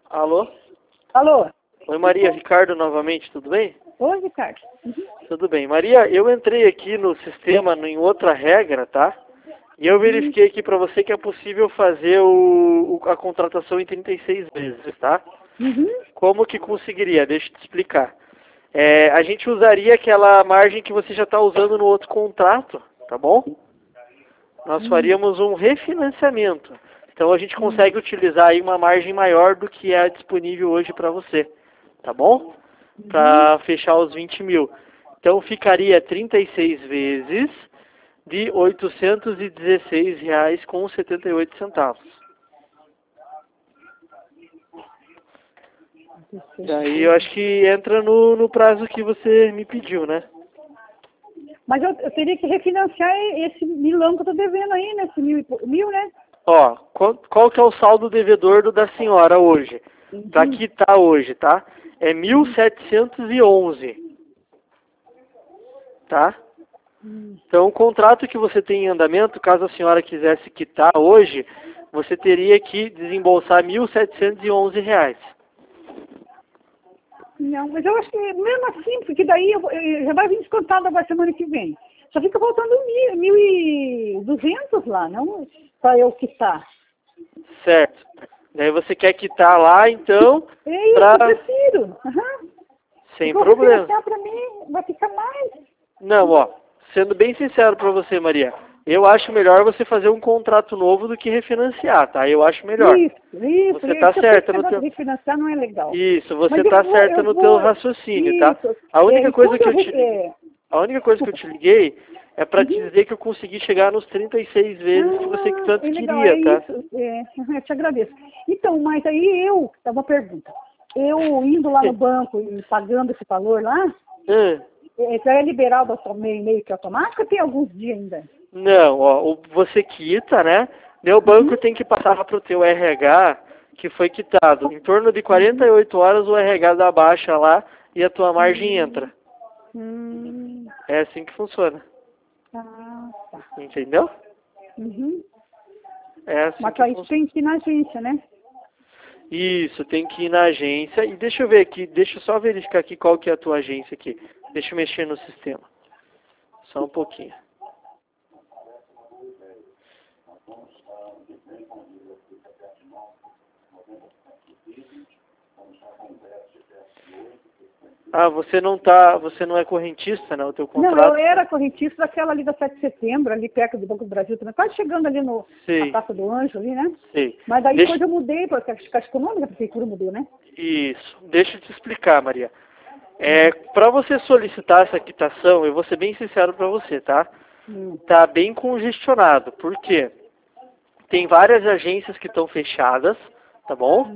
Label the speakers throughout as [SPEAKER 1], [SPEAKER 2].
[SPEAKER 1] Alô?
[SPEAKER 2] Alô?
[SPEAKER 1] Oi, Maria. Ricardo novamente, tudo bem?
[SPEAKER 2] Oi, Ricardo.
[SPEAKER 1] Tudo bem. Maria, eu entrei aqui no sistema em outra regra, tá? E eu verifiquei aqui para você que é possível fazer a contratação em 36 vezes, tá?
[SPEAKER 2] Uhum.
[SPEAKER 1] Como que conseguiria? Deixa eu te explicar. A gente usaria aquela margem que você já está usando no outro contrato, tá bom? Nós faríamos um refinanciamento. Então a gente consegue utilizar aí uma margem maior do que é disponível hoje para você, tá bom? Para fechar os 20 mil. Então ficaria 36 vezes de R$ 816,78. Daí eu acho que entra no prazo que você me pediu, né?
[SPEAKER 2] Mas eu teria que refinanciar esse milão que eu tô devendo aí, né? Esse mil, né?
[SPEAKER 1] Ó, qual que é o saldo devedor da senhora hoje? Para quitar hoje, tá? É 1.711, tá? Então, o contrato que você tem em andamento, caso a senhora quisesse quitar hoje, você teria que desembolsar R$ 1.711.
[SPEAKER 2] Não, mas eu acho que mesmo assim, porque daí já vai vir descontado agora semana que vem. Só fica faltando 1.200 lá, não para eu quitar.
[SPEAKER 1] Certo. Daí você quer quitar lá, então,
[SPEAKER 2] É isso, eu
[SPEAKER 1] pra...
[SPEAKER 2] prefiro.
[SPEAKER 1] Sem
[SPEAKER 2] Porque
[SPEAKER 1] problema.
[SPEAKER 2] refinanciar para mim vai ficar mais.
[SPEAKER 1] Não, ó, sendo bem sincero para você, Maria, eu acho melhor você fazer um contrato novo do que refinanciar, tá? Eu acho melhor.
[SPEAKER 2] Isso.
[SPEAKER 1] Você tá certa no teu...
[SPEAKER 2] De refinanciar não é legal.
[SPEAKER 1] Isso, você
[SPEAKER 2] Mas eu
[SPEAKER 1] tá
[SPEAKER 2] vou,
[SPEAKER 1] certa no teu raciocínio, tá?
[SPEAKER 2] Isso.
[SPEAKER 1] A única
[SPEAKER 2] E
[SPEAKER 1] coisa
[SPEAKER 2] quando
[SPEAKER 1] que
[SPEAKER 2] eu...
[SPEAKER 1] eu te liguei, a única coisa que eu te liguei é para te dizer que eu consegui chegar nos 36 vezes que você tanto
[SPEAKER 2] é legal,
[SPEAKER 1] queria,
[SPEAKER 2] é
[SPEAKER 1] tá?
[SPEAKER 2] isso. Eu te agradeço. Então, mas aí tá uma pergunta. Eu indo lá no banco e pagando esse valor lá, já é liberado meio que automático ou tem alguns dias ainda?
[SPEAKER 1] Não, ó, você quita, né? Meu banco tem que passar para o teu RH que foi quitado. Em torno de 48 horas o RH dá baixa lá e a tua margem entra. É assim que funciona.
[SPEAKER 2] Tá.
[SPEAKER 1] Entendeu? É assim
[SPEAKER 2] Mas
[SPEAKER 1] que
[SPEAKER 2] aí
[SPEAKER 1] funciona.
[SPEAKER 2] tem que ir na agência, né?
[SPEAKER 1] Isso, tem que ir na agência. E deixa eu ver aqui, deixa eu só verificar aqui qual que é a tua agência aqui. Deixa eu mexer no sistema. Só um pouquinho. Ah, você não é correntista, né? O teu contrato.
[SPEAKER 2] Não, eu era correntista daquela ali da 7 de setembro, ali perto do Banco do Brasil também, quase chegando ali na Praça do Anjo ali, né?
[SPEAKER 1] Sei.
[SPEAKER 2] Mas daí depois eu mudei, porque a Caixa Econômica, a prefeitura mudou, né?
[SPEAKER 1] Isso. Deixa eu te explicar, Maria. Para você solicitar essa quitação, eu vou ser bem sincero para você, tá? Tá bem congestionado. Por quê? Tem várias agências que estão fechadas, tá bom?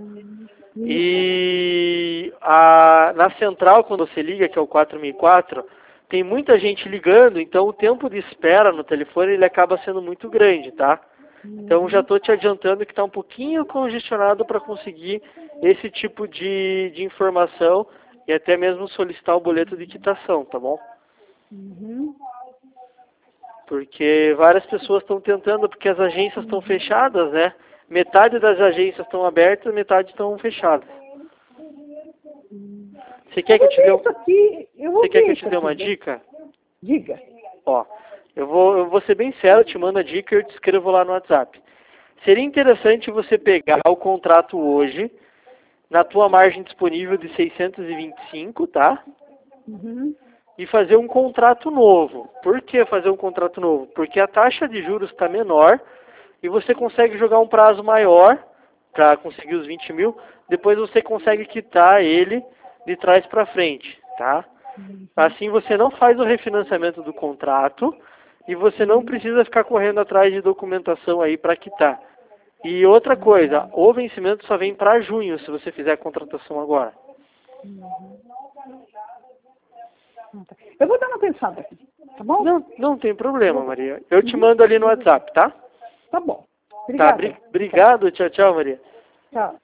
[SPEAKER 1] E na central, quando você liga, que é o 4004, tem muita gente ligando, então o tempo de espera no telefone ele acaba sendo muito grande, tá? Então já estou te adiantando que está um pouquinho congestionado para conseguir esse tipo de informação e até mesmo solicitar o boleto de quitação, tá bom? Porque várias pessoas estão tentando, porque as agências estão fechadas, né? Metade das agências estão abertas, metade estão fechadas. Você quer que eu te dê uma dica?
[SPEAKER 2] Diga.
[SPEAKER 1] Ó, eu vou ser bem sério, eu te mando a dica e eu te escrevo lá no WhatsApp. Seria interessante você pegar o contrato hoje, na tua margem disponível de 625, tá? E fazer um contrato novo. Por que fazer um contrato novo? Porque a taxa de juros está menor e você consegue jogar um prazo maior para conseguir os 20 mil. Depois você consegue quitar ele de trás para frente, tá? Assim você não faz o refinanciamento do contrato e você não precisa ficar correndo atrás de documentação aí para quitar. E outra coisa, o vencimento só vem para junho se você fizer a contratação agora.
[SPEAKER 2] Eu vou dar uma pensada aqui, tá bom?
[SPEAKER 1] Não tem problema, Maria. Eu te mando ali no WhatsApp, tá?
[SPEAKER 2] Tá bom.
[SPEAKER 1] Tá,
[SPEAKER 2] Obrigada.
[SPEAKER 1] obrigado. Tchau, tchau, Maria.
[SPEAKER 2] Tchau.